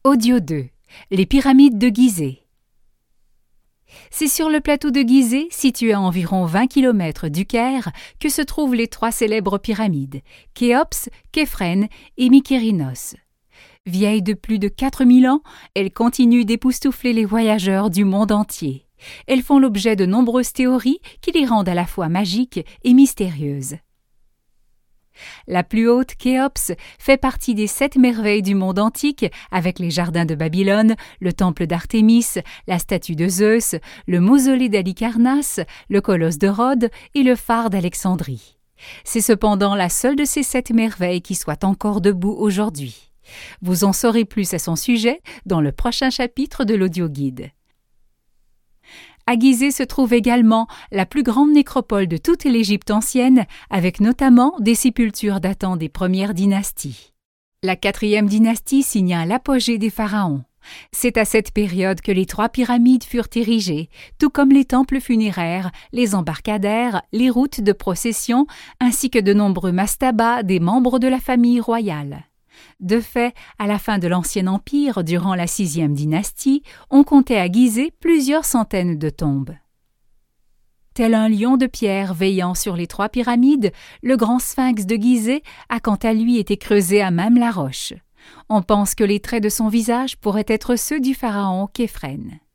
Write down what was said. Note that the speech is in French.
Audio 2. Les pyramides de Gizeh. C'est sur le plateau de Gizeh, situé à environ 20 km du Caire, que se trouvent les trois célèbres pyramides, Khéops, Képhren et Mykérinos. Vieilles de plus de 4000 ans, elles continuent d'époustoufler les voyageurs du monde entier. Elles font l'objet de nombreuses théories qui les rendent à la fois magiques et mystérieuses. La plus haute, Khéops, fait partie des 7 merveilles du monde antique, avec les jardins de Babylone, le temple d'Artémis, la statue de Zeus, le mausolée d'Halicarnasse, le colosse de Rhodes et le phare d'Alexandrie. C'est cependant la seule de ces 7 merveilles qui soit encore debout aujourd'hui. Vous en saurez plus à son sujet dans le prochain chapitre de l'audioguide. À Gizeh se trouve également la plus grande nécropole de toute l'Égypte ancienne, avec notamment des sépultures datant des premières dynasties. La 4e dynastie signa l'apogée des pharaons. C'est à cette période que les 3 pyramides furent érigées, tout comme les temples funéraires, les embarcadères, les routes de procession, ainsi que de nombreux mastabas des membres de la famille royale. De fait, à la fin de l'Ancien Empire, durant la 6e dynastie, on comptait à Gizeh plusieurs centaines de tombes. Tel un lion de pierre veillant sur les 3 pyramides, le grand sphinx de Gizeh a quant à lui été creusé à même la roche. On pense que les traits de son visage pourraient être ceux du pharaon Képhren.